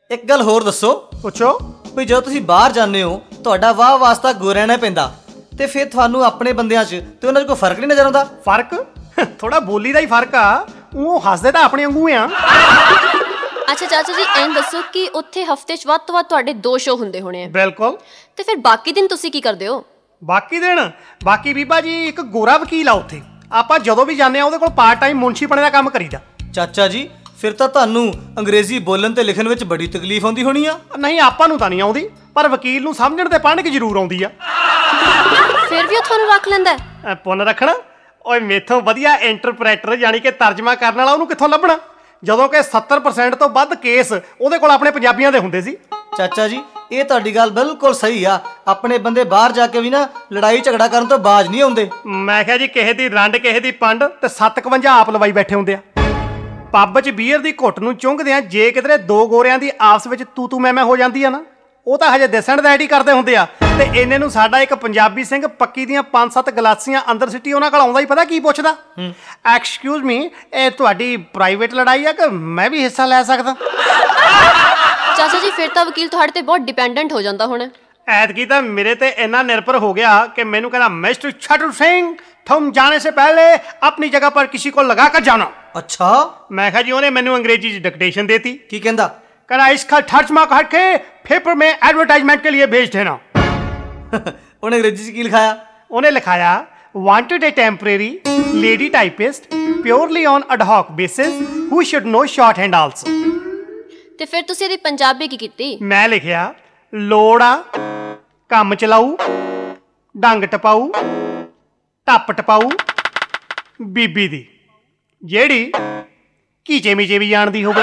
ਇੱਕ ਗੱਲ ਹੋਰ ਦੱਸੋ। ਪੁੱਛੋ। ਵੀ ਜਦੋਂ ਤੁਸੀਂ ਬਾਹਰ ਜਾਂਦੇ ਹੋ ਤੁਹਾਡਾ ਵਾਹ ਵਾਸਤਾ ਗੋਰਿਆਂ ਨਾਲ ਪੈਂਦਾ ਤੇ ਫਿਰ ਤੁਹਾਨੂੰ ਆਪਣੇ ਬੰਦਿਆਂ 'ਚ ਤੇ ਉਹਨਾਂ 'ਚ ਕੋਈ ਫਰਕ ਨਹੀਂ ਨਜ਼ਰ ਆਉਂਦਾ? ਫਰਕ ਥੋੜਾ ਬੋਲੀ ਦਾ ਹੀ ਫਰਕ ਆ, ਉਹ ਹੱਸਦੇ ਤਾਂ ਆਪਣੇ ਵਾਂਗੂ ਆ। ਅੱਛਾ ਚਾਚਾ ਜੀ ਐਂ ਦੱਸੋ ਕਿ ਉੱਥੇ ਹਫਤੇ 'ਚ ਵੱਧ ਤੋਂ ਵੱਧ ਤੁਹਾਡੇ 2 ਸ਼ੋਅ ਹੁੰਦੇ ਹੋਣੇ ਆ? ਬਿਲਕੁਲ। ਤੇ ਫਿਰ ਬਾਕੀ ਦਿਨ ਤੁਸੀਂ ਕੀ ਕਰਦੇ ਹੋ? ਬਾਕੀ ਬੀਬਾ ਜੀ ਇੱਕ ਗੋਰਾ ਵਕੀਲ ਆ ਉੱਥੇ, ਆਪਾਂ ਜਦੋਂ ਵੀ ਜਾਂਦੇ ਆ ਉਹਦੇ ਕੋਲ ਪਾਰਟ ਟਾਈਮ ਮੁਨਸ਼ੀ ਬਣੇ ਦਾ ਕੰਮ ਕਰੀਦਾ। ਚਾਚਾ ਜੀ ਫਿਰ ਤਾਂ ਤੁਹਾਨੂੰ ਅੰਗਰੇਜ਼ੀ ਬੋਲਣ ਤੇ ਲਿਖਣ ਵਿੱਚ ਬੜੀ ਤਕਲੀਫ ਆਉਂਦੀ ਹੋਣੀ ਆ? ਨਹੀਂ, ਆਪਾਂ ਨੂੰ ਤਾਂ ਨਹੀਂ ਆਉਂਦੀ, ਪਰ ਵਕੀਲ ਨੂੰ ਸਮਝਣ ਤੇ ਪੜ੍ਹਨ 'ਚ ਜ਼ਰੂਰ ਆਉਂਦੀ ਆ। ਫਿਰ ਵੀ ਉਹ ਤੁਹਾਨੂੰ ਰੱਖ ਲੈਂਦਾ? ਪੁੰਨ ਰੱਖਣਾ? ਓਏ ਮੇਥੋਂ ਵਧੀਆ ਇੰਟਰਪ੍ਰੈਟਰ ਯਾਨੀ ਕਿ ਤਰਜਮਾ ਕਰਨ ਵਾਲਾ ਉਹਨੂੰ ਕਿੱਥੋਂ ਲੱਭਣਾ, ਜਦੋਂ ਕਿ 70% ਤੋਂ ਵੱਧ ਕੇਸ ਉਹਦੇ ਕੋਲ ਆਪਣੇ ਪੰਜਾਬੀਆਂ ਦੇ ਹੁੰਦੇ ਸੀ। ਚਾਚਾ ਜੀ ਇਹ ਤੁਹਾਡੀ ਗੱਲ ਬਿਲਕੁਲ ਸਹੀ ਆ। ਆਪਣੇ ਬੰਦੇ ਬਾਹਰ ਜਾ ਕੇ ਵੀ ਨਾ ਲੜਾਈ ਝਗੜਾ ਕਰਨ ਤੋਂ ਬਾਜ਼ ਨਹੀਂ ਆਉਂਦੇ। ਮੈਂ ਕਿਹਾ ਜੀ ਕਿਸੇ ਦੀ ਰੰਡ ਕਿਸੇ ਦੀ ਪੰਡ ਤੇ 57 ਆਪ ਲਵਾਈ ਬੈਠੇ ਹੁੰਦੇ ਆ। ਪੱਬ 'ਚ ਬੀਅਰ ਦੀ ਘੁੱਟ ਨੂੰ ਚੁੰਘਦੇ ਆ, ਜੇ ਕਿਧਰੇ 2 ਗੋਰਿਆਂ ਦੀ ਆਪਸ ਵਿੱਚ ਤੂੰ ਮੈਂ ਹੋ ਜਾਂਦੀ ਆ ਨਾ, ਉਹ ਤਾਂ ਹਜੇ ਦਿਸਣ ਦਾ ਐਡੀ ਕਰਦੇ ਹੁੰਦੇ ਆ। ਤੇ ਇੰਨੇ ਨੂੰ ਸਾਡਾ ਇੱਕ ਪੰਜਾਬੀ ਸਿੰਘ ਪੱਕੀ ਦੀਆਂ 5-7 ਗਲਾਸੀਆਂ ਅੰਦਰ ਸਿੱਟੀ ਉਹਨਾਂ ਕੋਲ ਆਉਂਦਾ ਹੀ ਪਤਾ ਕੀ ਪੁੱਛਦਾ, ਐਕਸਕਿਊਜ਼ ਮੀ ਇਹ ਤੁਹਾਡੀ ਪ੍ਰਾਈਵੇਟ ਲੜਾਈ ਆ ਕਿ ਮੈਂ ਵੀ ਹਿੱਸਾ ਲੈ ਸਕਦਾ? ਚਾਚਾ ਜੀ ਫਿਰ ਤਾਂ ਵਕੀਲ ਤੁਹਾਡੇ ਤੇ ਬਹੁਤ ਡਿਪੈਂਡੈਂਟ ਹੋ ਜਾਂਦਾ ਹੁਣ। ਐਤਕੀ ਤਾਂ ਮੇਰੇ ਤੇ ਇੰਨਾ ਨਿਰਭਰ ਹੋ ਗਿਆ ਕਿ ਮੈਨੂੰ ਕਹਿੰਦਾ ਮਿਸਟਰ ਛਟਰ ਸਿੰਘ तुम जाने से पहले अपनी जगह पर किसी को लगा कर जाना। अच्छा? मैं कहा जी ਉਹਨੇ ਮੈਨੂੰ ਅੰਗਰੇਜ਼ੀ ਚ डिक्टेशन देती। की कहंदा? कहना इसका तर्जमा करके पेपर में एडवर्टाइजमेंट के लिए भेज देना। ਉਹਨੇ ਅੰਗਰੇਜ਼ੀ ਚ ਕੀ ਲਿਖਾਇਆ? ਉਹਨੇ ਲਿਖਾਇਆ wanted a temporary lady typist purely on ad hoc basis who should know shorthand also। ਤੇ ਫਿਰ ਤੁਸੀਂ ਇਹਦੀ ਪੰਜਾਬੀ ਕੀ ਕੀਤੀ? ਮੈਂ ਲਿਖਿਆ ਲੋੜ ਆ ਕੰਮ ਚਲਾਊ ਡੰਗ ਟਪਾਊ ਟੱਪ ਟਪਾਊ ਬੀਬੀ ਦੀ ਜਿਹੜੀ ਕੀਚੇ ਮੀਚੇ ਵੀ ਜਾਣਦੀ ਹੋਵੇ।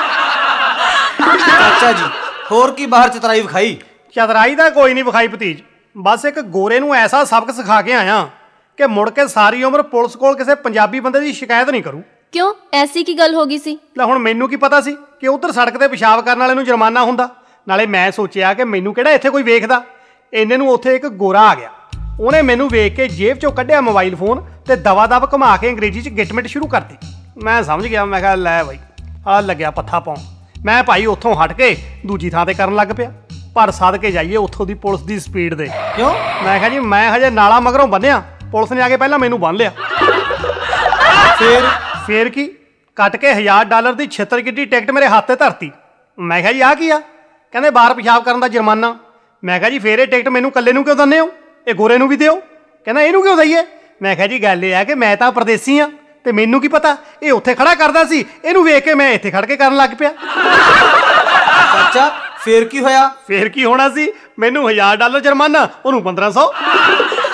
ਚਾਚਾ ਜੀ ਹੋਰ ਕੀ ਬਾਹਰ ਚਤਰਾਈ ਵਿਖਾਈ? ਚਤਰਾਈ ਦਾ ਕੋਈ ਨਹੀਂ ਵਿਖਾਈ ਭਤੀਜ, ਬਸ ਇੱਕ ਗੋਰੇ ਨੂੰ ਐਸਾ ਸਬਕ ਸਿਖਾ ਕੇ ਆਇਆ ਕਿ ਮੁੜ ਕੇ ਸਾਰੀ ਉਮਰ ਪੁਲਿਸ ਕੋਲ ਕਿਸੇ ਪੰਜਾਬੀ ਬੰਦੇ ਦੀ ਸ਼ਿਕਾਇਤ ਨਹੀਂ ਕਰੂ। ਕਿਉਂ, ਐਸੀ ਕੀ ਗੱਲ ਹੋ ਗਈ ਸੀ? ਲੈ ਹੁਣ ਮੈਨੂੰ ਕੀ ਪਤਾ ਸੀ ਕਿ ਉਧਰ ਸੜਕ ਤੇ ਪਿਸ਼ਾਬ ਕਰਨ ਵਾਲੇ ਨੂੰ ਜੁਰਮਾਨਾ ਹੁੰਦਾ। ਨਾਲੇ ਮੈਂ ਸੋਚਿਆ ਕਿ ਮੈਨੂੰ ਕਿਹੜਾ ਇੱਥੇ ਕੋਈ ਵੇਖਦਾ। ਇੰਨੇ ਨੂੰ ਉੱਥੇ ਇੱਕ ਗੋਰਾ ਆ ਗਿਆ, ਉਹਨੇ ਮੈਨੂੰ ਵੇਖ ਕੇ ਜੇਬ ਚੋਂ ਕੱਢਿਆ ਮੋਬਾਈਲ ਫੋਨ ਤੇ ਦਵਾ ਦਵ ਘੁਮਾ ਕੇ ਅੰਗਰੇਜ਼ੀ 'ਚ ਗਿਟਮਿਟ ਸ਼ੁਰੂ ਕਰਤੀ। ਮੈਂ ਸਮਝ ਗਿਆ, ਮੈਂ ਕਿਹਾ ਲੈ ਬਾਈ ਆ ਲੱਗਿਆ ਪੱਥਾ ਪਾਉਣ। ਮੈਂ ਭਾਈ ਉੱਥੋਂ ਹਟ ਕੇ ਦੂਜੀ ਥਾਂ ਤੇ ਕਰਨ ਲੱਗ ਪਿਆ, ਪਰ ਸਦ ਕੇ ਜਾਈਏ ਉੱਥੋਂ ਦੀ ਪੁਲਿਸ ਦੀ ਸਪੀਡ ਦੇ। ਕਿਉਂ? ਮੈਂ ਕਿਹਾ ਜੀ ਮੈਂ ਹਜੇ ਨਾਲਾ ਮਗਰੋਂ ਬੰਨਿਆ, ਪੁਲਿਸ ਨੇ ਆ ਕੇ ਪਹਿਲਾਂ ਮੈਨੂੰ ਬੰਨ ਲਿਆ। ਫੇਰ ਕੀ ਕੱਟ ਕੇ $1000 ਦੀ ਛਿੱਤਰ ਕਿੱਡੀ ਟਿਕਟ ਮੇਰੇ ਹੱਥ ਤੇ ਧਰਤੀ। ਮੈਂ ਕਿਹਾ ਜੀ ਆਹ ਕੀ ਆ? ਕਹਿੰਦੇ ਬਾਹਰ ਪਿਸ਼ਾਬ ਕਰਨ ਦਾ ਜੁਰਮਾਨਾ। ਮੈਂ ਕਿਹਾ ਜੀ ਫੇਰ ਇਹ ਟਿਕਟ ਮੈਨੂੰ ਇਕੱਲੇ ਨੂੰ ਕਿਉਂ ਦਿੰਦੇ ਹੋ, ਇਹ ਗੋਰੇ ਨੂੰ ਵੀ ਦਿਓ। ਕਹਿੰਦਾ ਇਹਨੂੰ ਕਿਉਂ ਦਈਏ? ਮੈਂ ਕਿਹਾ ਜੀ ਗੱਲ ਇਹ ਆ ਕਿ ਮੈਂ ਤਾਂ ਪਰਦੇਸੀ ਆ ਤੇ ਮੈਨੂੰ ਕੀ ਪਤਾ ਇਹ ਉੱਥੇ ਖੜਾ ਕਰਦਾ ਸੀ, ਇਹਨੂੰ ਵੇਖ ਕੇ ਮੈਂ ਇੱਥੇ ਖੜ ਕੇ ਕਰਨ ਲੱਗ ਪਿਆ। ਚਾਚਾ ਫੇਰ ਕੀ ਹੋਇਆ? ਫੇਰ ਕੀ ਹੋਣਾ ਸੀ, ਮੈਨੂੰ $1000 ਜੁਰਮਾਨਾ, ਉਹਨੂੰ 1500।